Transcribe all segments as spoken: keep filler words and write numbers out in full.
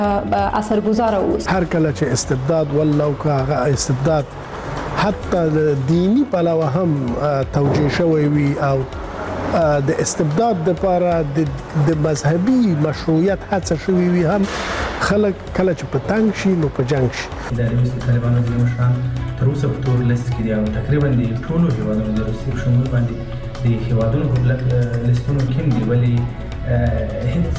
اثرګذار اوس هر کله چې استبداد ولو کا استبداد حتی دینی پلوه هم توجیه شوی وي او د استبداد لپاره د مذهبي مشروعیت هڅه شوی وي هم خلک کله چې په تنګ شي نو په جنګ شي. اداري مستي طالبانو د مشران تر اوسه په تور لیست کې دي او تقریبا د ټولو هیوادونو د روسیې په شمول باندې د هیوادونو په لیستونو کې دي ولې هیڅ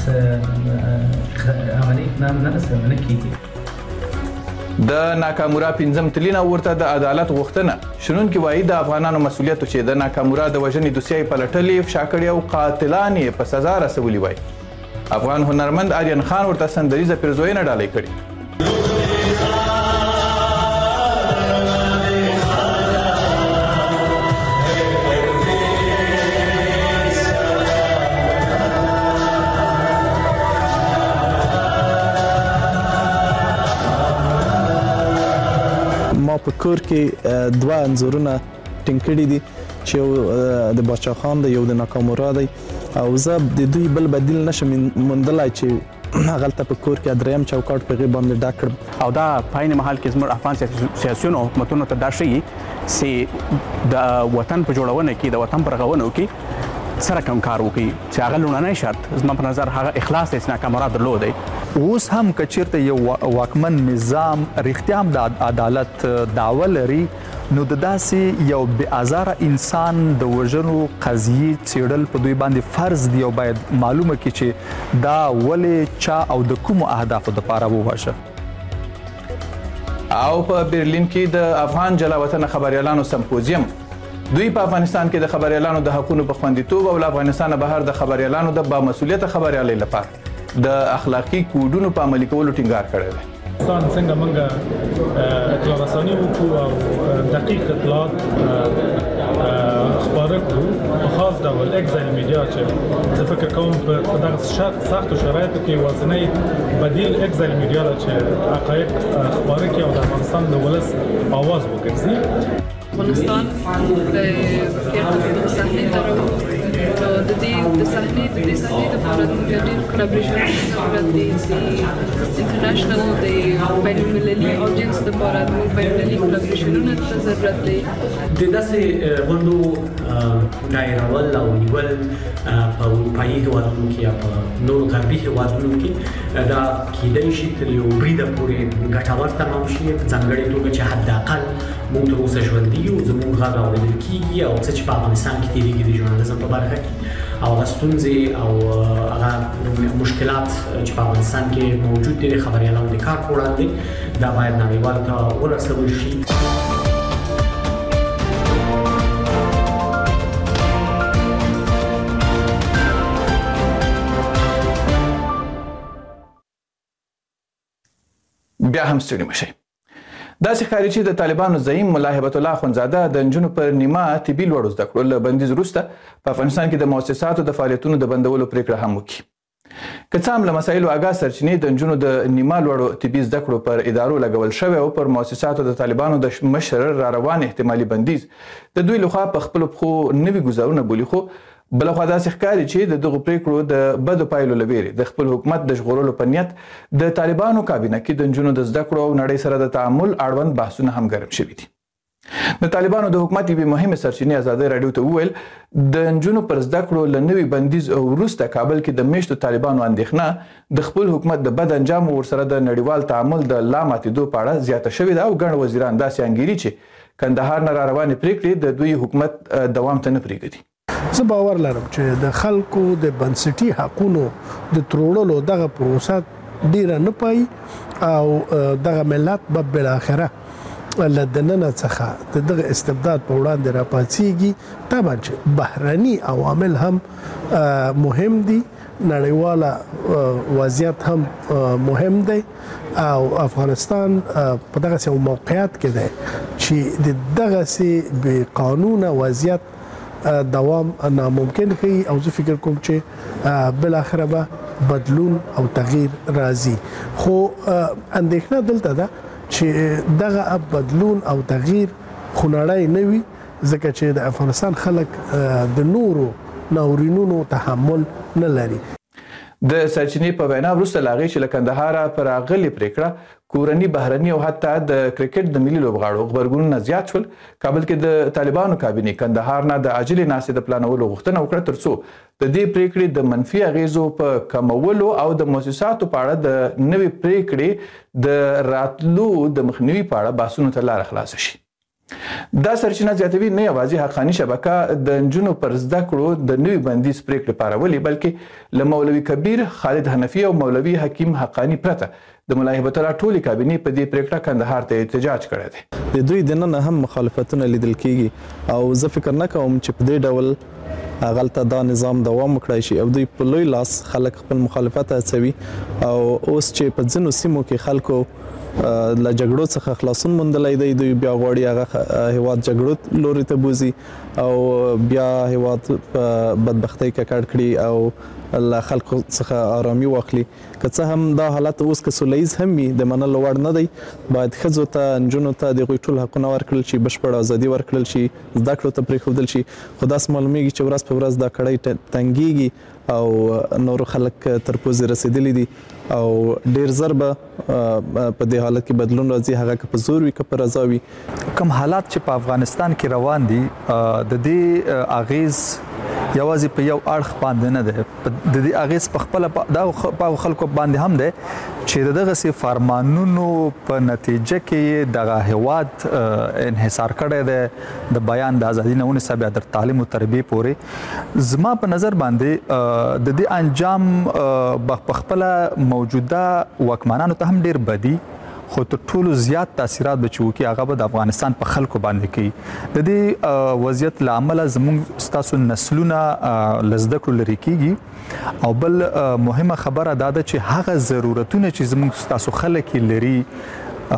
عملي اقدام نه رسونه کیږي. د ناکامورا پنځم تلینه ورته د عدالت غوښتنه شنونکي وایي د افغانانو مسؤلیت چې د ناکامورا د وژنې دوسیه پلټلې فشا کړې او قاتلان یې په سزا رسولي وایي. افغان هنرمند آریان خان ورته سندریزه پیرزوینه ډالۍ کړې. ما په کور کې دوه انځورونه ټینګ کړي دي چې د باچا خان د یو د ناکامورا دی او زه د دوی بل بدیل نشم موندلای چې هغلته په کور کې دریم چوکاټ په غي باندې ډاک کړم او دا پاین محل کې زموږ افغان سیاسيون او حکومتونو ته دا شي چې د وطن په جوړونه کې د وطن پر غونو کې سره کوم کار وکړي چې هغه لوننای شرط زما په نظر هغه اخلاص د ناکامورا درلود. اوس هم کچیرته یو واکمن نظام رښتیا هم د عدالت دعوه لري نو د داسې یو بې ازاره انسان د وژنو قضیې څېړل په دوی باندې فرض دی او باید معلومه کړي چې دا ولې چا او د کومو اهدافو دپاره ووژه. او په برلین کې د افغان جلا وطن خبريالانو سمپوزیم دوی په افغانستان کې د خبريالانو د حقوقو په خوندیتوب او افغانستان بهر د خبريالانو د با مسؤلیت خبريالۍ لپاره د اخلاقی کوډونو په عملي کولو ټینګار کړی دی. افغانستان څنګه موږ اطلاع رساني وکړو او دقیق اطلاعات خپاره کړو په خاص ډول اکزایل میډیا چې زه فکر کوم په دغه سختو شرایطو کې یوازینی بدیل اکزایل میډیا ده چې حقایق خپاره کړي او د افغانستان د ولس اواز وګرځي. افغانستان د صحنې تر د دې د صحنې د دې صحنې لپاره د ډېر کولابریشن ضرورت دی چې انټرنیشنل د بین المللي اودینس لپاره د بین المللي کولابریشنونو ته ضرورت دی. د داسې غونډو دایرول او نیول په اروپایي هېوادونو کې یا په نورو غربي هېوادونو کې دا کیدای شي تر یو بریده پورې ګټور تمام شي په ځانګړې توګه چې حداقل موږ تر اوسه ژوندي یو زموږ غږ اورېدل کېږي او څه چې په افغانستان کې تېرېږي د ژورنالیزم په برخه کې او هغه ستونزې او هغه مشکلات چې په افغانستان کې موجود دي د خبریالانو د کار په وړاندې دا باید نړیوالو ته ورسول شي. بیا هم ستړي مشئ. داسې ښکاري چې د طالبانو زعیم ملا هبت الله اخندزاده د نجونو پر نیمه طبي لوړو زده کړو له بندیز وروسته په افغانستان کې د مؤسساتو د فعالیتونو د بندولو پریکړه هم وکړي. که څه هم له مسایلو آګاه سرچینې د نجونو د نیمه لوړو طبي زده کړو پر ادارو لګول شوی او پر مؤسساتو د طالبانو د مشر را روان احتمالي بندیز د دوی لخوا په خپلو پښو نوي ګزارونه بولي، خو بلخوا داسې ښکاري چې د دغو پریکړو د بدو پایلو له ویرې د خپل حکومت د ژغورلو په نیت د طالبانو کابینه کې د نجونو د زده کړو او نړۍ سره د تعامل اړوند بحثونه هم ګرم شوي دي. د طالبانو د حکومت یوې مهمې سرچینې ازادۍ راډیو ته وویل د نجونو پر زده کړو له نوي بندیز وروسته کابل کې د میشتو طالبانو اندېښنه د خپل حکومت د بد انجام ورسره د نړیوال تعامل د لا ماتېدو په اړه زیاته شوې ده او ګڼ وزیران داسې انګیري چې کندهار نه را روانې پریکړې د دوی حکومت دوام ته نه پرېږدي. زه باور لرم چې د خلکو د بنسټي حقونو د تروړلو دغه پروسه ډیره نه پای او دغه ملت به بالاخره له دننه څخه دغه استبداد په وړاندې راپاڅیږي. طبعا چې بهرني عوامل هم مهم دي، نړیواله وضعیت هم مهم دی او افغانستان په دغه موقعیت کې دی چې دغه سي بې قانونه وضعیت دوام ناممکن کوي او زه فکر کوم چې بالاخره به بدلون او تغییر راځي. خو اندېښنه دلته ده چې دغه بدلون او تغییر خو نړۍ نه وي ځکه چې د افغانستان خلک د نورو ناورینونو تحمل نه لري. د سرچینې په وینا وروسته له هغې چې له کندهاره په راغلې پرېکړه کورني بهرني او حتی د کرکټ د ملي لوبغاړو غبرګونونه زیات شول. کابل کې د طالبانو کابینې کندهار نه د عاجلې ناستې د پلانولو غوښتنه وکړه تر څو د دې پرېکړې د منفي اغیزو په کمولو او د مؤسساتو په اړه د نوې پرېکړې د راتلو د مخنیوي په اړه بحثونو ته لاره خلاصه شي. دا سرچینه زیاتوي نه یوازې حقاني شبکه د نجونو پر زده کړو د نوي بندیز پرېکړې پارولې بلکې له مولوي کبیر خالد حنفي او مولوي حکیم حقاني پرته د ملا هیبت الله ټولې کابینې په دې پرېکړه کندهار ته احتجاج کړی دی. د دوی دننه هم مخالفتونه لیدل کیږي او زه فکر نه کوم چې په دې ډول هغلته دا نظام دوام وکړای شي او دوی په لوی لاس خلک خپل مخالفت هڅوي او اوس چې په ځینو سیمو کې خلکو له جګړو څخه خلاصون موندلی دی دوی بیا غواړي هغه هیواد جګړو لوري ته بوزي او بیا هیواد په بدبختۍ ککړ کړي او له خلکو څخه آرامي واخلي. که څه هم دا حالت اوس که سوله ییز هم وي د منلو وړ نه دی. باید ښځو ته نجونو ته د هغوی ټول حقونه ورکړل شي، بشپړه ازادي ورکړل شي، زده کړو ته پرېښودل شي. خو داسې معلومیږي چې ورځ په ورځ دا کړۍ تنګیږي او نور خلک تر پوزې رسېدلي دي او ډیر زر به په دې حالت کې بدلون راځي، هغه که په زور وي که په رضا وي. کوم حالات چې په افغانستان کې روان دي د دې اغیز یوازې په یو اړخ باندې نه دی، د دې اغیز په خپله په خلکو باندې هم دی چې د دغسې فرمانونو په نتیجه کې دغه هیواد انحصار کړی دی د بیان د ازادي نه ونیسه بیا تر تعلیم و تربیې پورې. زما په نظر باندې د دې انجام په خپله موجوده واکمنانو ته هم ډیر بدي، خو تر ټولو زیات تاثیرات به چې وکړي هغه به د افغانستان په خلکو باندې کوي. د دې وضعیت له امله زموږ ستاسو نسلونه له زده کړو لرې کیږي او بل مهمه خبره دا ده چې هغه ضرورتونه چې زموږ ستاسو خلک یې لري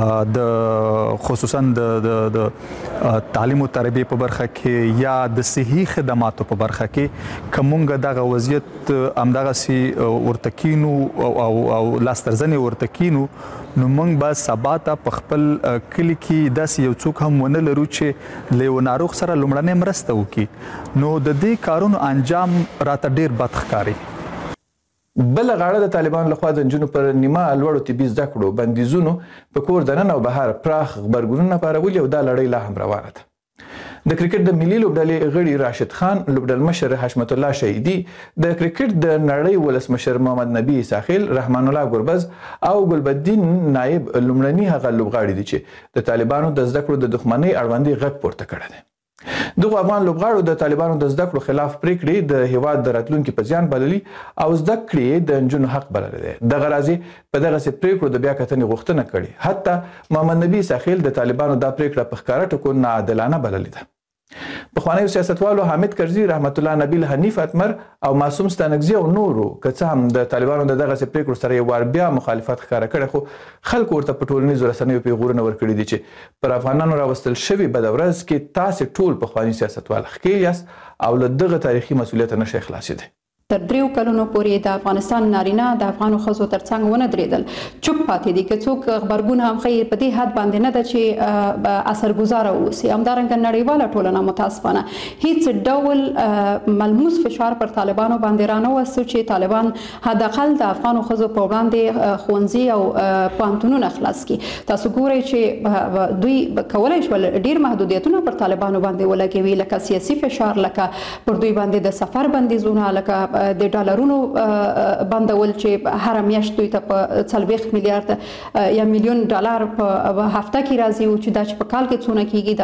د خصوصا د تعلیم او تربیه په برخه کې یا د صحي خدماتو په برخه کې کومګه دغه وضعیت امدغسي ورتکینو او او لاسترزنې ورتکینو نو موږ به سبا ته په خپل کلی کې داسې یو څوک هم ونه لرو چې له یو ناروغ سره لومړنۍ مرسته وکړي. نو د دې کارونو انجام راته ډیر بد ښکاري. بل غاړه د طالبانو لخوا د نجونو پر نیمه لوړو طبي زده کړو بندیزونو په کور دننه او بهر پراخ غبرګونونه پارولي او دا لړۍ لا هم روانه ده. د کرکټ د ملي لوبډلې غړي راشد خان، لوبډلمشر حشمت الله شهیدي، د کرکټ د نړۍ ولسمشر محمد نبی ساحل، رحمان الله ګربز او ګلبدین نائب لومړني هغه لوبغاړي دي چې د طالبانو د زده کړو د دښمنۍ اړوندې غږ پورته کړی دی. دغه افغان لوبغاړو د طالبانو د زده کړو خلاف پریکړې د هیواد د راتلونکي په زیان بللي او زده کړې د نجونو حق بللی دی. دغه راځي په دغسې پریکړو د بیا کتنې غوښتنه کړې. حتی محمد نبی ساحل د طالبانو دا پریکړه په ښکاره ټکو ناعادلانه بللې ده. پخوانیو سیاستوالو حامد کرزي، رحمت الله نبیل، حنیف اتمر او معصوم ستانکزي او نورو که څه هم د طالبانو د دغسې پریکړو سره یو وار بیا مخالفت ښکاره کړی، خو خلکو ورته په ټولنیزو رسنیو پیغورونه ورکړي دي چې پر افغانانو راوستل شوي بده ورځ کې تاسې ټول پخواني سیاستوال ښکېل یاست او له دغه تاریخي مسؤلیته نشئ خلاصېدی. تر دریو کلونو پورې د افغانستان نارینه د افغانو ښځو ترڅنګ ونه درېدل، چوپ پاتې دي. که څوک غبرګون هم ښیي په دې حد باندې نه ده چې اثرګزاره واوسي. همدارنګه نړیواله ټولنه متاسفانه هیڅ ډول ملموس فشار پر طالبانو باندې رانه وسو چې طالبان حداقل د افغانو ښځو په وړاندې ښوونځي او پوهنتونونه خلاص کړي. تاسو ګورئ چې دوی کولی شول ډیر محدودیتونه پر طالبانو باندې ولګوي، لکه سیاسي فشار، لکه پر دوی باندې د سفر بندیزونه، لکه د ډالرونو بندول چې هر میاشت دوی ته په څلوېښت میلیارډ یا میلیون ډالر په هفته کې راځي او چې دا چې په کال کې څونه کیږي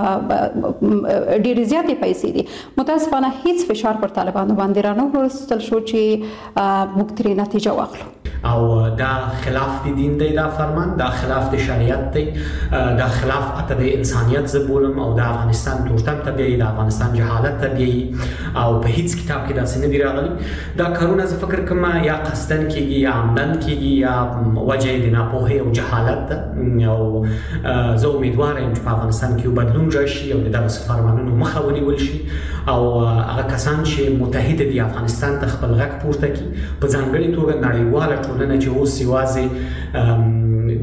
دا ډېرې زیاتې پیسې دي. متاسفانه هیڅ فشار پر طالبانو باندې رانه وروستل شو چې موږ ترې نتیجه واخلو. او دا خلاف د دین دی، دا فرمان دا خلاف د شریعت دی، دا خلاف اته د انسانیت زه بولم او د افغانستان تورتم ته بیایي، د افغانستان جهالت ته بیایي او په هیڅ کتاب کې داسې نه دي راغلي. دا کارونه زه فکر کوم یا قصدن کیږي یا عمدن کیږي یا وجه د ناپوهۍ او جهالت ده. او زه امیدوار یم چې په افغانستان کې بدلون راشي او د دغسې فرمانونو مخه ونیول شي او هغه کسان چې متحد دي افغانستان ته خپل غږ پورته کړي، په ځانګړې توګه نړیواله ټولنه چې اوس یوازې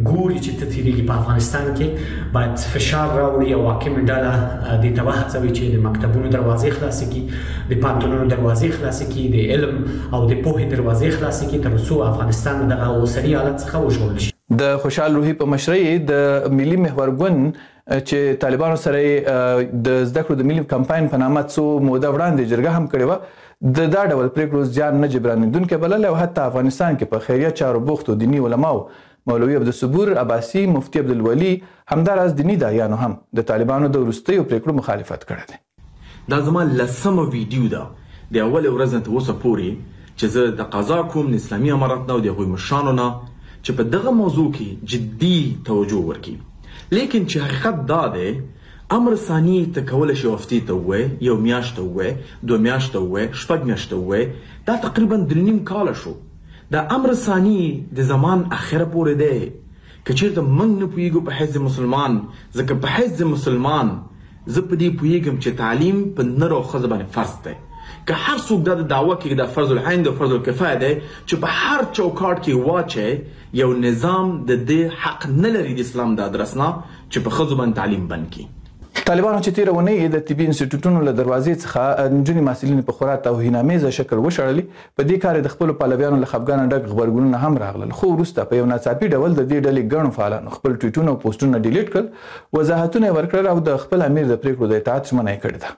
ګوري چې ته تیریږي په افغانستان کې باید فشار راوړي او حاکم ډله د تبه هڅوي چې د مکتبونو دروازې خلاصې کړي د پانتونونو دروازې خلاصې کړي د علم او د پوهې دروازې خلاصې کړي تر څو افغانستان دغه اوسني حالت څخه وژغورل شي. د خوشحال روحي په مشرۍ د ملي محور ګوند چې طالبانو سره د زده کړو د ملي کمپاین په نامه څو موده وړاندې جرګه هم کړې وه د دا ډول پریکړو زیان نه جبرانېدونکې بلله او حتی افغانستان کې په خیریه چارو بوختو دیني علماو مولوي عبدالصبور عباسي مفتي عبدالولي همداراز دیني داعیانو هم د طالبانو د وروستیو پریکړو مخالفت کړی دی. دا زما لسمه ویډیو ده د اولې ورځ نه تر اوسه پورې چې زه د قضا کوم د اسلامي امارت نه او د هغوی مشرانو نه چې په دغه موضوع کې جدي توجه ورکړي. لیکن چې حقیقت دا دی امر ثاني ته کولی شي هفتې ته ووایې یو میاشت ته ووایې دوه میاشت ته ووایې شپږ میاشت ته ووایې دا تقریبا درې نیم کاله شو. دا امر ثاني د زمان اخره پورې دی که چېرته موږ نه پوهېږو په حیث مسلمان ځکه په حیث مسلمان زه په دې پوهېږم چې تعلیم په نر او ښځه باندې فرض دی. که هر څوک دا د دعوه کوي دا فرض العین او فرض الکفایه دی چې په هر چوکاټ کې واچي یو نظام د دې حق نه لري د اسلام د ادرس نه چې په ښځو باندې تعلیم بند کړي. طالبانو چې تېره اونۍ د طبي انسټیټوټونو له دروازې څخه نجونې محصلینې په خورا توهینامیزه شکل وشړلې په دې کار د خپلو پلویانو له خفګانه ډک غبرګونونه هم راغلل خو وروسته په یو ناڅاپي ډول د دې ډلې ګڼو فعالانو خپل ټویټونه او پوسټونه ډیلیټ کړل وضاحتونه یې ورکړل او د خپل امیر د پریکړو د اطاعت ژمنه یې کړې ده.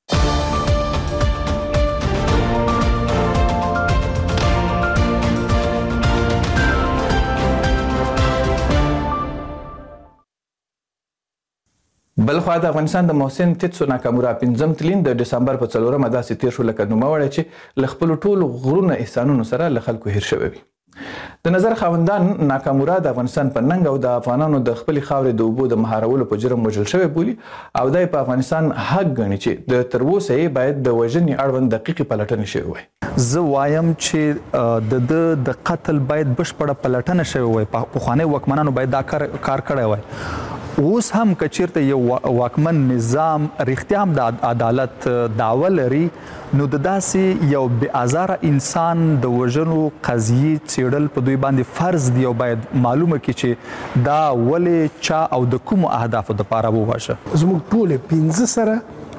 بلخوا د افغانستان د محسن تیتسو ناکامورا پنځم تلین د ډسمبر په څلورمه داسې تیر شو لکه نوموړی چې له خپلو ټولو غرونه احسانونو سره له خلکو هیر شوی وي. د نظر خاوندان ناکامورا د افغانستان په ننګ او د افغانانو د خپلې خاورې د اوبو د مهارولو په جرم وژل شوی بولي او دا په افغانستان حق ګڼي چې د تر اوسه یې باید د وژنې اړوند دقیقې پلټنې شوې وای. زه وایم چې د د د قتل باید بشپړه پلټنه شوې وای. پخواني واکمنانو باید دا کار کار کړی وای. اوس هم که چیرته یو واکمن نظام رښتیا هم د عدالت دعوه لري نو د داسې یو بې ازاره انسان د وژنو قضیې څېړل په دوی باندې فرض دی او باید معلومه کړي چې دا ولې چا او د کومو اهدافو دپاره وواژه. زموږ ټولې پنځه سره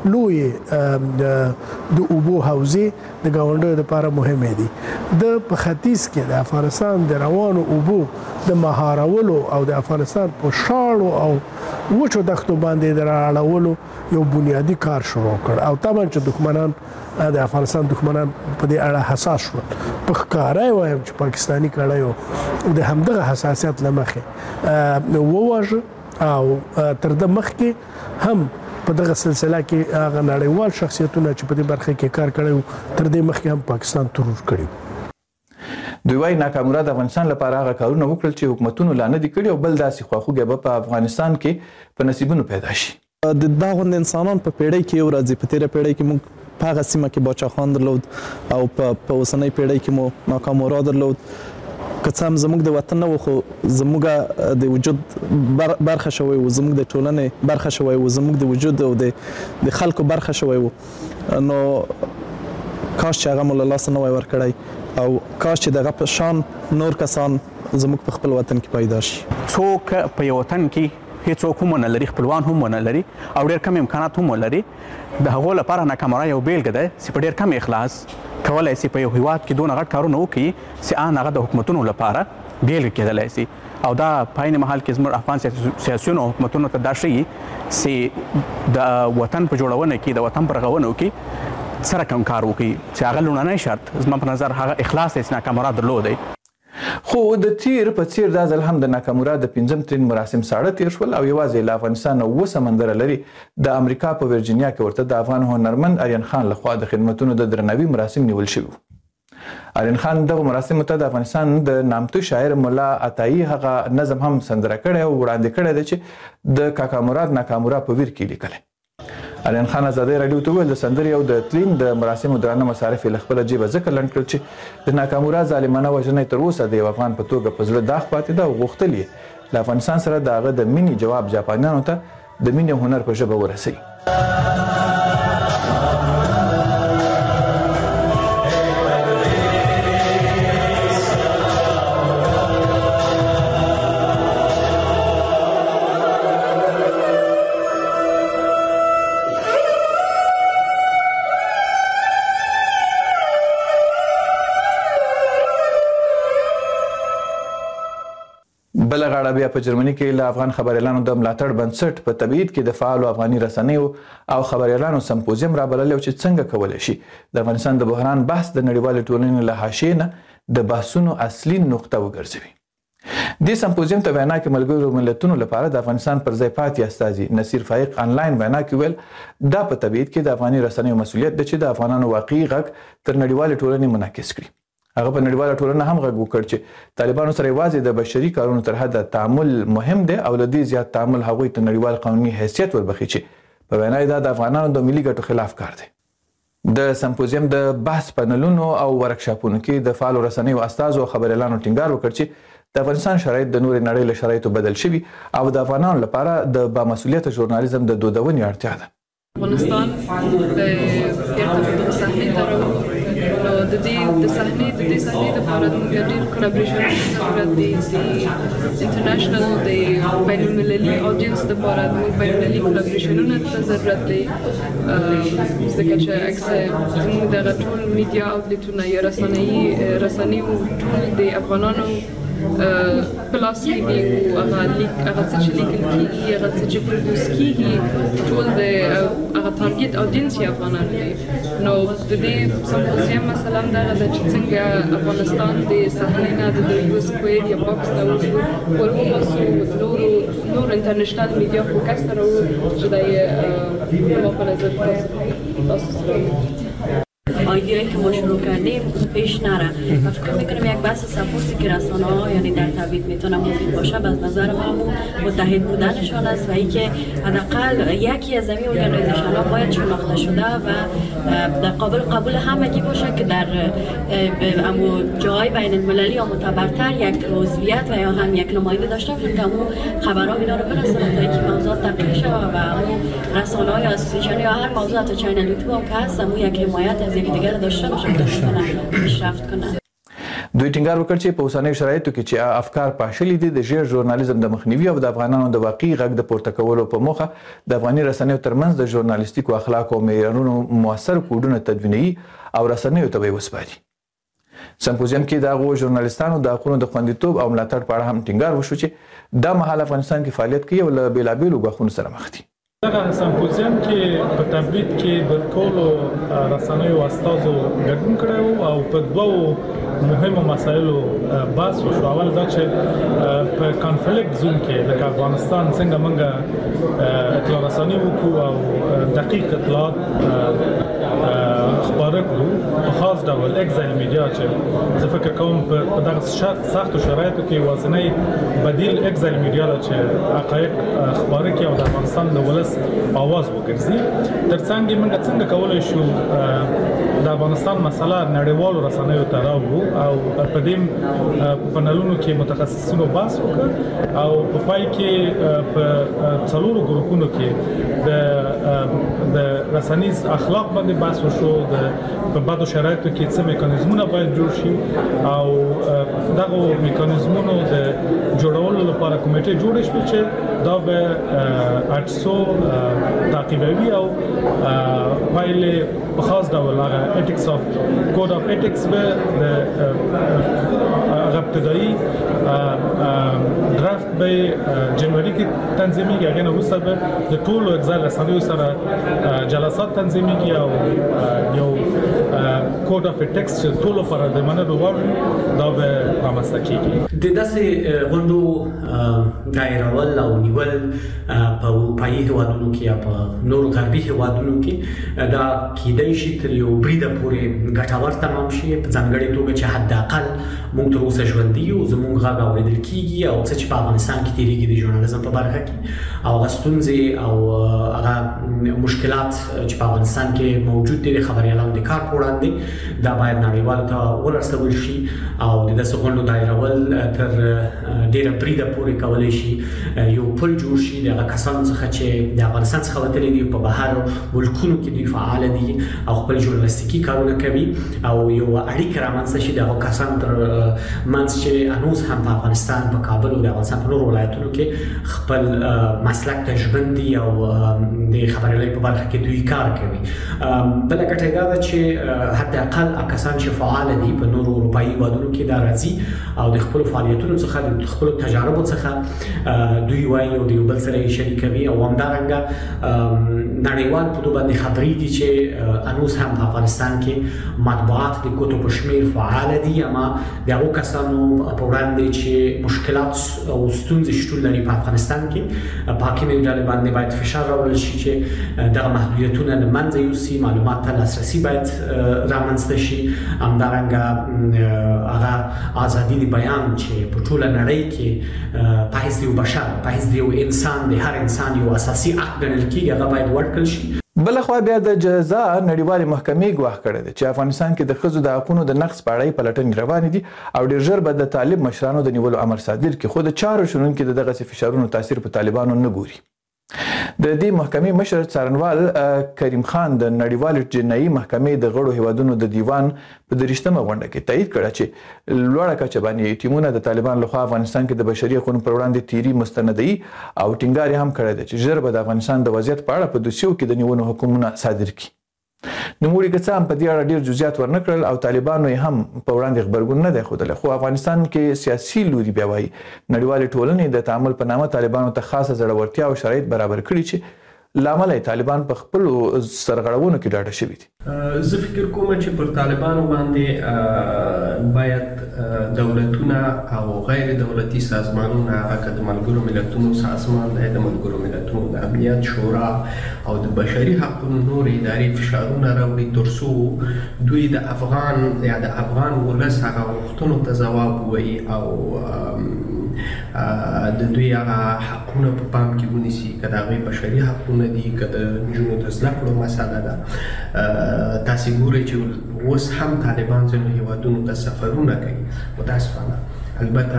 لوی د اوبو حوزې د ګاونډیو لپاره مهمې دي. د په ختیځ کې د افغانستان د روانو اوبو د مهارولو او د افغانستان په شاړو او وچو دښتو باندې د رااړولو یو بنیادي کار شروع کړ او طبعا چې دښمنان د افغانستان دښمنان په دې اړه حساس شول. په ښکاره یې وایم چې پاکستاني کړیو د همدغه حساسیت له مخې وواژه او تر ده مخکې هم په دغه سلسله کې هغه نړیوال شخصیتونه چې په دې برخه کې کار کړی تر دې مخکې هم پاکستان ترور کړی. دوی وايي ناکامورا د افغانستان لپاره هغه کارونه وکړل چې حکومتونو لا نه دي کړي او بل داسې خواخوږی به په افغانستان کې په نصیبونو پیدا شي. د دغه انسانان په پیړۍ کې یو راځي په تیره پیړۍ کې موږ په هغه سیمه کې باچا خان درلود او په اوسنۍ پیړۍ کې مو ناکامورا درلود. که څه هم زموږ د وطن نه و خو زموږ د وجود برخه شوی و زموږ د ټولنې برخه شوی و زموږ د وجود او د خلکو برخه شوی و نو کاش چې هغه مو له لاسه نه وای ورکړی او کاش چې دغه په شان نور کسان زموږ په خپل وطن کې پیدا شي. څوک په یو وطن کې هیڅوک هم ونه لري خپلوان هم ونه لري او ډېر کم امکانات هم ولري د هغو لپاره ناکامورا یو بیلګه ده چې په ډېر کم اخلاص کولی شي په یو هیواد کې دونه غټ کارونه وکړي چې ان هغه د حکومتونو لپاره بیلګه کېدلی شي او دا په عین محل کې زموږ افغان سیاسیونو او حکومتونو ته دا ښیي چې د وطن په جوړونه کې د وطن په رغونو کې سره کم کار وکړي چې هغه لومړنی شرط زما په نظر هغه اخلاص دی چې ناکامورا درلودی. خو د تیر په څیر دا ځل هم د ناکامورا د پنځم ترین مراسم ساړه تیر شول او یوازې له افغانستان نه اووه سمندره لري د امریکا په ورجینیا کې ورته د افغان هنرمند آریان خان لخوا د خدمتونو د درناوي مراسم نیول شوي. آریان خان دغه مراسمو ته د افغانستان د نامتو شاعر ملا عطایي هغه نظم هم سندره کړی او وړاندې کړی دی چې د کاکا مراد ناکامورا په ویر کې لیکلی. آریان خان ازادي راډیو ته وویل د سندرې او د تلین د مراسمو درانه مصارف یې له خپله جیبه ځکه لنډ کړل چې د ناکامورا ظالمانه وژنه یې تر اوسه د یو افغان په توګه په زړه داغ پاتې ده او غوښتل یې له افغانستان سره د هغه د مینې جواب جاپانیانو ته د مینې هنر په ژبه ورسوي. بل غاړه بیا په جرمني کې له افغان خبريالانو د ملاتړ بنسټ په تبعید کې د فعالو افغاني رسنیو او خبريالانو سمپوزیم رابللی چې څنګه کولی شي د افغانستان د بحران بحث د نړیوالې ټولنې له حاشیې نه د بحثونو اصلي نقطه وګرځوي. دې سمپوزیم ته وینا کې ملګرو ملتونو لپاره د افغانستان پر ځای پاتې استازي نصیر فائق آنلاین وینا کې ویل دا په تبعید کې د افغاني رسنیو مسؤلیت دی چې د افغانانو واقعي غږ تر نړیوالې ټولنې منعکس کړي. هغه په نړیواله ټولنه هم غږ وکړ چې طالبانو سره یوازې د بشري کارونو تر حده تعامل مهم دی او له دې زیات تعامل هغوی ته نړیوال قانوني حیثیت وربخي چې په وینا دا د افغانانو د ملي ګټو خلاف کار دی. د سمپوزیم د بحث پنلونو او ورکشاپونو کې د فعالو رسنیو استازو او خبريالانو ټینګار وکړ چې د افغانستان شرایط د نورې نړۍ له شرایطو بدل شوي او د افغانانو لپاره د بامسؤلیته ژورنالیزم د دودونې اړتیا ده. افغانستان د صحنې ته راوړو نو د دې د صحنې د دې صحنې لپاره موږ ډېر کولابریشن ضرورت دی د انټرنیشنل د بین المللي اودینس لپاره موږ بین المللي کولابریشنونو ته ضرورت دی ځکه چې اکثر زموږ دغه ټول میډیا اوټلیټونه یا رسنیي رسنیو ټول د افغانانو پلاس کېږي او هغه لیک هغه څه چې لیکل کېږي هغه څه چې پروډوس کېږي ټول د هغه تارګیټ اودینس یې افغانان دي. نو د دې سمپوزیم مثلا دغه ده چې څنګه افغانستان د صحنې نه د یو سکویر یا باکس نه ورباسو نورو نور انټرنیشنل میډیا فوکس ته راوړو چې دا یې زما په نظر تاسو سره ایده‌ای که ما شروع کردیم پیش نره و فکر میکنم یک بحث سپورتی که رسانه ها یعنی در تبعید میتونه مفید باشه از نظر من متحد بودنشان است و اینکه حداقل یکی از این ارگانیزیشن ها باید شناخته شده و در قابل قبول همگی باشه که در امو جای بین المللی یا معتبرتر یک عضویت و یا هم یک نماینده داشته باشیم که امو خبرها اینا رو برسونه تا اینکه موضوعات تحقیق شود و امو رسانه ها یا اسوسییشن یا هر موضوع تا چینل یوتیوب هم که هست امو یک حمایت از یک دیگر داشته باشه که پیشرفت کنه. دوی ټینګار وکړ چې په اوسنیو شرایطو کې چې افکار پاشلي دي د ژیر ژورنالیزم د مخنیوي او د افغانانو د واقعي غږ د پورته کولو په موخه د افغاني رسنیو ترمنځ د ژورنالیستیکو اخلاقو او معیارونو مؤثر کوډونه تدوینوي او رسنیو ته به یې وسپاري. سمپوزیم کې د هغو ژورنالیستانو د حقونو د خوندیتوب او ملاتړ په اړه هم ټینګار وشو چې دا مهال افغانستان کې فعالیت کوي او له بېلابېلو ګواښونو سره مخ دي. دغه سمپوزیم کې په تبعید کې د ټولو رسنیو استازو ګډون کړی او په دوو مهمو مسایلو بحث وشو. اول دا چې په کانفلیکټ زون کې لکه افغانستان څنګه موږ اطلاع رسنۍ وکړو او دقیق اطلاعات خپاره کړو په خاص ډول اکزایل میډیا چې زه فکر کوم په دغه سختو شرایطو کې یوازینی بدیل اکزایل میډیا ده چې حقایق خپاره کړي او د افغانستان د ولس اواز وګرځي. ترڅنګ موږ څنګه کولای شو د افغانستان مسله نړیوالو رسنیو ته راوړو او په دې پنلونو کې متخصصینو بحث وکړ او په پای کې په څلورو ګروپونو کې د د رسنیز اخلاق باندې بحث وشو. د په بعضو شرایطو کې څه میکانیزمونه باید جوړ شي او دغه میکانیزمونو د جوړولو لپاره کمیټه جوړه شوه چې دا به اټسو تعقیبوي او پایلې په خاص ډول هغه ایتکس اف کوډ اف ایتکس به هغه ابتدایي درافت به جنوري کې تنظیمېږي. هغه نه وروسته به د ټولو اکزایل رسنیو سره جلسات تنظیمېږي او یو کوډ اف ایتکس چې ټولو لپاره د منلو وړ دا به رامنځته کېږي. د داسې غونډو دایرول او نیول په اروپایي هیوادونو کې یا په نورو غربي هیوادونو کې دا کېدای شي تر یو بریده پورې ګټور تمام شي په ځانګړې توګه چې حداقل موږ تر اوسه ژوندي یو زموږ غږ اورېدل کېږي او څه چې په افغانستان کې تېرېږي د ژورنالیزم په برخه کې او هغه ستونزې او هغه مشکلات چې په افغانستان کې موجود دي د خبریالانو د کار په وړاندې دا باید نړیوالو ته ورسول شي او د داسې غونډو دایرول تر ډېره بریده پورې کولی شي یو پل جوړ شي د هغه کسانو څخه چې د افغانستان څخه وتلي دي په بهرو ملکونو کې دوی فعال دي او خپل ژورنالیستیکي کارونه کوي او یو اړیکه رامنځته شي د هغو کسانو تر منځ چې هنوز هم په افغانستان په کابل او د افغانستان په نورو ولایتونو کې خپل مسلک ته ژمن دي او د خبریالۍ په برخه کې دوی کار کوي. بله ګټه دا ده چې حداقل کسان چې فعال دي په نورو اروپایي هیوادونو کې دا راځي او د خپلو فعالیتونو څخه د خپل تجارب څخه دوی وایي او د یو بل سره شریکوي او همدارنګه نړیوال په توګه باندې خبرې دي چې انوس هم په افغانستان کې مطبوعات د کوټو په شمیر فعال دي اما د هغو کسانو په وړاندې چې مشکلات او ستونزې شتون لري په افغانستان کې په حاکمې ډلې باندې باید فشار راوړل شي چې دغه محدودیتونه له منځه یوسي، معلومات ته لاسرسي باید رامنځته شي، همدارنګه هغه ازادي د بیان چې په ټوله نړۍ کې په حیث د یو بشر په حیث د یو انسان د هر انسان یو اساسي حق ګڼل کېږي هغه باید ورکړل شي. بلخوا بیا د جزا نړیوالې محکمې ګواښ کړی دی چې افغانستان کې د ښځو د حقونو د نقض په اړه یې پلټنې روانې دي او ډېر ژر به د طالب مشرانو د نیولو امر صادر کړي، خو د چارو شنونکي د دغسې فشارونو تاثیر په طالبانو نه ګوري. د دې محکمې مشر څارنوال کریم خان د نړیوالې جنایي محکمې د غړو هیوادونو د دیوان په دریشتمه غونډه کې تایید کړه چې لوړه کچه باندې ټیمونه د طالبان لخوا افغانستان کې د بشري حقوقو پر وړاندې تیري مستندي او ټینګار هم کړی دی چې ژر به د افغانستان د وضعیت په اړه په دوسیو کې د نیولو حکمونه صادر کړي. نوموړي که څه هم په دې اړه ډېر جزئیات ورنه کړل او طالبانو یې هم په وړاندې غبرګون نه دی ښودلی، خو افغانستان کې سیاسي لوري بیا وایي نړیوالې ټولنې د تعامل په نامه طالبانو ته خاصه زړورتیا او شرایط برابر کړي چې لامل یې طالبان په خپلو سرغړونو کې ډاډه شوي دي. زه فکر کوم چې پر طالبانو باندې باید دولتونه او غیر دولتي سازمانونه هغه که د ملګرو ملتونو سازمان دی، د ملګرو ملتونو د امنیت شورا او د بشري حقونو نور ادارې فشارونه راوړي تر څو دوی د افغان یا د افغان ولس هغه غوښتنو ته ځواب ووایي او د دوی هغه حقونه په پام کې ونیسي، که د هغوی بشري حقونه دي، که د نجونو د زده کړو مسله ده. تاسې ګورئ چې اوس هم طالبان ځینو هیوادونو ته سفرونه کوي متاسفانه، البته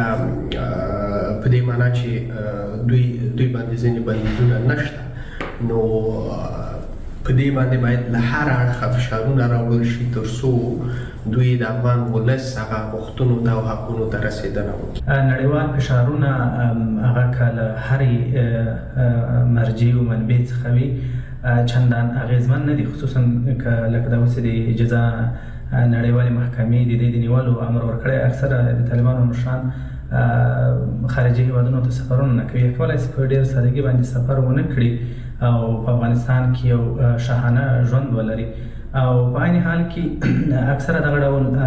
په دې معنا چې دوی دوی باندې ځینې بندیزونه نشته، نو په دې باندې باید له هر اړخه فشارونه راوړل شي تر څو دوی د افغان ولس هغه غوښتنو ته او حقونو ته رسېدنه وکړي. نړیوال فشارونه هغه که له هرې مرجع او منبع څخه وي چندان اغېزمن نه دي، خصوصا که لکه داسې د جزا نړیوالې محکمې د دې د نیولو امر ورکړی. اکثره د طالبانو مشران خارجي هیوادونو ته سفرونه نه کوي، کولی شي په ډېر سادګي باندې سفر ونه کړي او په افغانستان کې یو شاهانه ژوند ولري او په عین حال کې اکثره دغه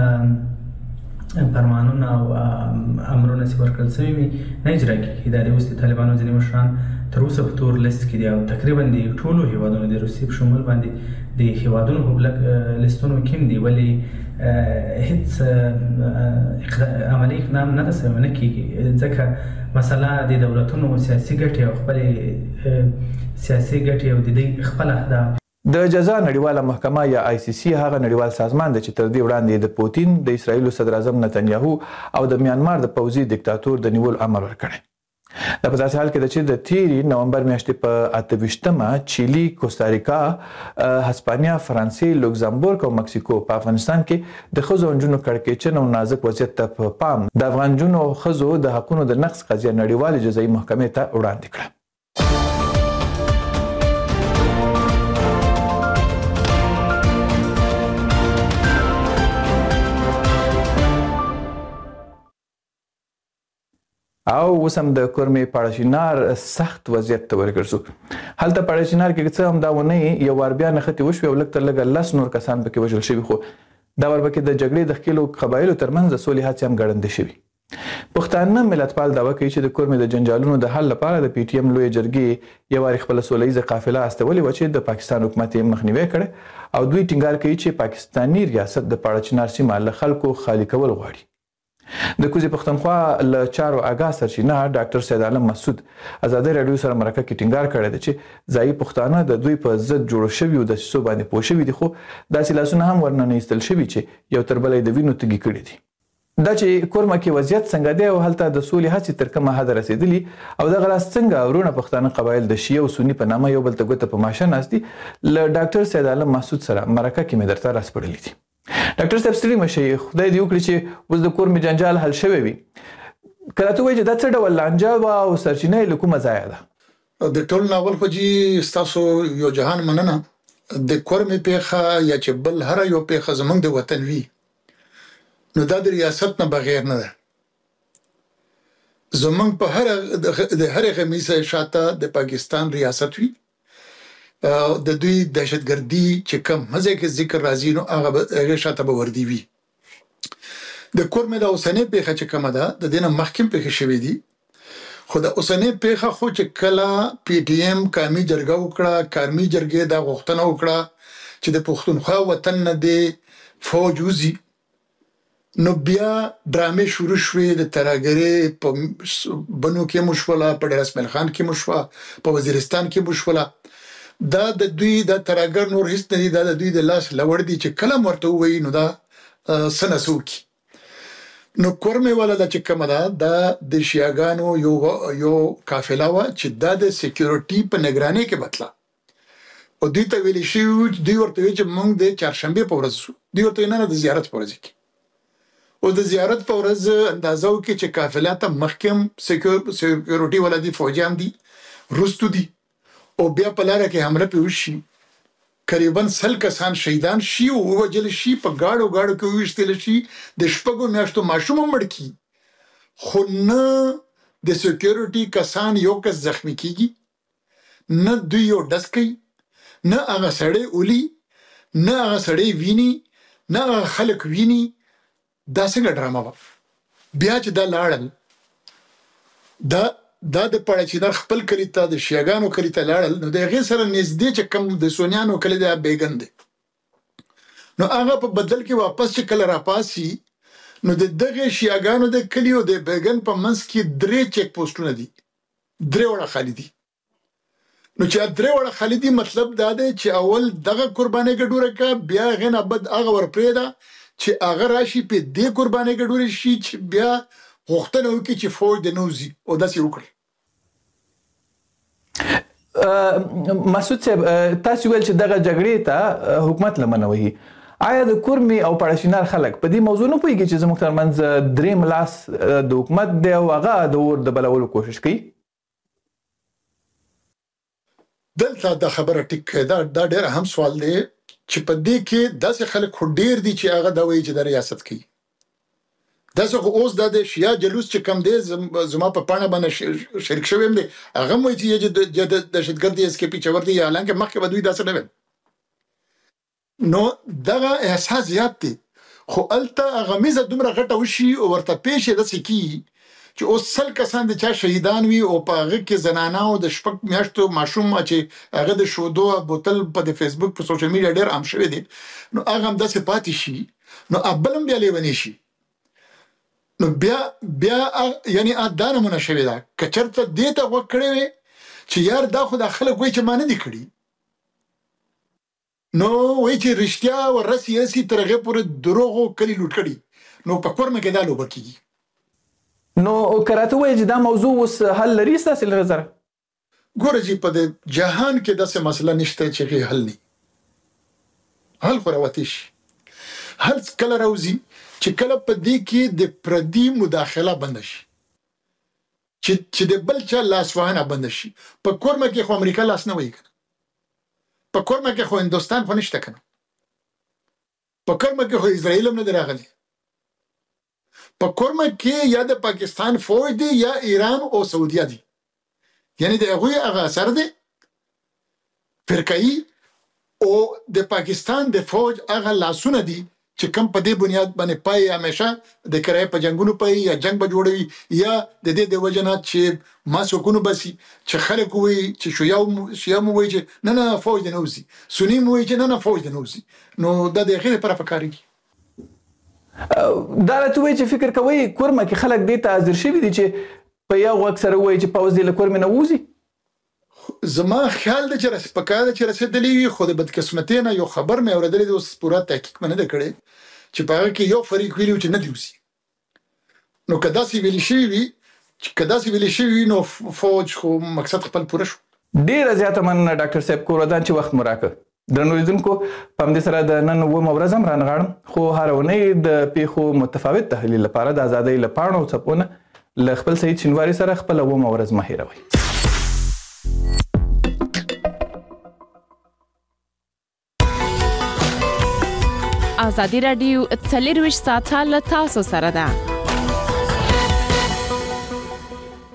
ډول فرمانونه او امرونه چې ورکړل شوي وي نه اجرا کېږي. دا د اوس د طالبانو ځینې مشران تر اوسه په تور لیست کې دي او تقریبا د ټولو هیوادونو د روسیې په شمول باندې د هیوادونو په بلک لیستونو کې دي، ولې هیڅ عملي اقدام نه ترسره نه کېږي ځکه مسله د دولتونو سیاسي ګټې او خپلې سیاسي ګټې او د دوی خپل اهداف. د جزا نړیواله محکمه یا آی سی سی هغه نړیوال سازمان دی چې تر دې وړاندې د پوتین، د اسرایلو صدر اعظم نتنیاهو او د میانمار د پوځي دیکتاتور د نیولو امر ورکړی. دا په داسې حال کې ده چې د تیرې نومبر میاشتې په اته ویشتمه چیلي، کوستاریکا، هسپانیا، فرانسې، لوکزامبورګ او مکسیکو په افغانستان کې د ښځو او نجونو کړکېچن او نازک وضعیت ته په پام د افغان نجونو او ښځو د حقونو د نقض قضیه نړیوالې جزایي محکمې ته وړاندې کړه. او اوس هم د کورمې پاړشینار سخت وضعیت ته ورګرځو. هلته پاړشینار کې څه هم دا ونې یو وار بیا نښتې وشوې او لږ تر لږه لس نور کسان پکې وژل شوي، خو دا ور پکې د جګړې د ښکېلو قبایلو ترمنځ د سولې هڅې هم ګړندې شوي. پښتانه ملتپال دعوه کوي چې د کورمې د جنجالونو د حل لپاره د پی ټي ایم لویې جرګې یو وارې خپله سوله ییزه قافله استولې وه چې د پاکستان حکومت یې مخنیوی کړی او دوی ټینګار کوي چې پاکستاني ریاست د پاړچینار سیمه له خلکو خالي کول غواړي. د کوزې پښتونخوا له چارو آګاه سرچینه ډاکټر سید عالم مسعود ازادي راډیو سره مرکه کې ټینګار کړی دی چې ځایي پښتانه د دوی په ضد جوړ شوي دسیسو باندې پوه شوي دي، خو داسې لاسونه هم ورنه نه ایستل شوي چې یو تر بله یې د وینو تږي کړي دي. دا چې کورمه کې وضعیت څنګه دی او هلته د سولې هڅې تر کومه حده رسېدلي او دغه راز څنګه ورونه پښتانه قبایل د شیعه او سني په نامه یو بل ته ګوته په ماشه ناست دي، له ډاکټر سید عالم مسعود سره مرکه کې مې درته راسپړلي دي. ډاکټر صاحب ستړي مه شئ، خدای دې وکړي چې اوس د کورمې جنجال حل شوی وي. که راته ووایي چې دا څه ډول لانجه وه او سرچینه یې له کومه ځایه ده؟ د ټول ناول خو جي ستاسو یو جهان مننه. د کورمې پیښه یا چې بل هره یو پیښه زموږ د وطن وي نو دا د ریاست نه بغیر نه ده. زمونږ په هر د هرې غمیزه شاته د پاکستان ریاست وي، د دوی دهشتګردي چې کوم مزه کې ذکر راځي نو هغه هغه شاته به وردی وي. د کورمې د اوسنۍ پیښه چې کومه ده د دې نه مخکې پیښې شوې دي، خو د اوسنۍ پیښه خو چې کله پی ټی ایم قومي جرګه وکړه، قومي جرګې دا غوښتنه وکړه چې د پښتونخوا وطن نه دی فوج وځي، نو بیا ډرامې شروع شوې د ترهګرۍ په بنو کې مو شوله، په ډېر اسماعیل خان کې مو شوه، په وزیرستان کې مو شوله. دا د دوی د ترهګر نور هیڅ نه دي، دا د دوی د لاس لوړ دي چې کله هم ورته ووایي نو دا څه نه څه وکړي. نو کورمې والا دا چې کومه ده دا د شیعاګانو یو یو قافله وه چې دا د سیکیورټي په نګرانۍ کې بتله، او دوی ته ویلې شوي دوی ورته وایي چې موږ د چهارشنبې په ورځ شو، دوی ورته وایي نه نه د زیارت په ورځ کې، او د زیارت په ورځ اندازه وکړي چې قافله ته مخکې هم سیکیورټي والا دي، فوجیان دي، وروستو دي، او بیا په لاره کې حمله پرې وشي، قریباً سل کسان شهیدان شي او ووژل شي، په ګاډو ګاډو کې وویشتل شي، د شپږو میاشتو ماشوم هم مړ کړي، خو نه د سیکیورټي کسان یو کس زخمی کیږي، نه دوی یو ډز کوي، نه هغه سړی اولي، نه هغه سړی ویني، نه هغه خلک ویني. دا څنګه ډرامه وه؟ بیا چې دا لاړل، دا دا د پاړچینر خپل کلي ته د شیعاګانو کلي ته لاړل، نو د هغې سره نږدې چې کوم د سونیانو کلي دی بیګن دی، نو هغه په بدل کې واپس چې کله راپاسي نو د دغې شیعاګانو د کلي او د بیګن په منځ کې درې چیک پوسټونه دي، درې وړه خالي دي. نو چې درې وړه خالي دي مطلب دا دی چې اول دغه قربانۍ ګډوره کړه، بیا هغې نه بد هغه ورپرېږده چې هغه راشي په دې قربانۍ ګډورې شي چې بیا غوښتنه وکړي چې فوج د نه وځي، او داسې وکړي. مسعود صاحب، تاسو ویل چې دغه جګړې ته حکومت لمنه وهي، آیا د کورمې او پاړشینار خلک په دې موضوع نه پوهېږي چې زموږ ترمنځ درېیم لاس د حکومت دی او هغه د اور د بلولو کوشش کوي؟ دلته دا خبره ټیک دا دا ډېر اهم سوال دی چې په دې کې داسې خلک خو ډېر دي چې هغه دا وایي چې د ریاست کوي. داسې خو اوس دا د شیا جلوس چې کم دی زما په پاڼه باندې شریک شوی یم دی، هغه هم وایي چې دهشتګرد دی، اس کې پی چور دی، حالانکه مخکې به دوی داسې نه ویل. نو دغه احساس زیات دی، خو هلته غمیزه دومره غټه وشي او ورته پیښې داسې کېږي چې اوس سل کسان د چا شهیدان وي او په هغه کې زنانه او د شپږ میاشتو ماشوم چې هغه د شودو بوتل په د فیسبوک په سوشل میډیا ډېر عام شوی دی، نو هغه هم داسې پاتې شي، نو بل هم بیا لیونی شي. نو بیا بیا یعنی دا نمونه شوې ده که چېرته دې ته غوږ کړی وی چې یار دا خو دا خلک وایي چې ما نه دي کړي، نو وایي چې رښتیا ورسي رسي تر هغې پورې دروغو کلي لوټ کړي، نو په کورمه کې دا لوبه کېږي. نو که راته ووایي چې دا موضوع اوس حل لري ستاسې له نظره؟ ګوره جي په د جهان کې داسې مسله نشته چې هغې حل نه حل خو راوتی شي. حل کله راوځي چې کله په دې کې د پردي مداخله بنده شي، چې چې د بل چا لاسوهنه بنده شي. په کورمه کې خو امریکا لاس نه وهي کنه، په کورمه کې خو هندوستان خو نشته کنه، په کورمه کې خو اسرائیل هم نه دی راغلی، په کورمه کې یا د پاکستان فوج دی یا ایران او سعودیه دی، یعنی د هغوی هغه اثر دی فرقایي، او د پاکستان د فوج هغه لاسونه دي چې کم په دې بنیاد باندې پای همیشه د کرایې په جنگونو پای یا جنگ به جوړوي، یا د دې د وجه نه چې ما سکونو بسي چې خلک وایي چې شیعه مو وایي چې نه نه فوج دې نه وځي، سني مو وایي چې نه نه فوج دې نه وځي، نو دا د هغې لپاره پکارېږي. دا راته وایي چې فکر کوئ کورمه کې خلک دې ته حاضر شوي دي چې په یو غوږ سره وایي چې پوځ دې له کورمې نه ووځي؟ زما خیال دی چې په کار ده چې رسېدلی وي، خو د بدقسمتۍ نه یو خبر مې اورېدلی دی، اوس پوره تحقیق مې نه دی کړی چې په هغه کې یو فریق ویلي و چې نه دې وځي. نو که داسې ویلي شوي وي که داسې ویلي شوي وي نو فوج خو مقصد خپل پوره شو. ډېره زیاته مننه ډاکټر صاحب کورودان چې وخت مو راکړ. درنو لیدونکو، په همدې سره د نن اوومه ورځ هم رانغاړم، خو هره اونۍ د پیښو متفاوت تحلیل لپاره د ازادۍ له پاڼو او څپو نه له خپل سعید شینواري سره خپله اوومه ورځ مه هېروئ. ازادي راډیو څلرویشت ساعته له تاسو سره ده.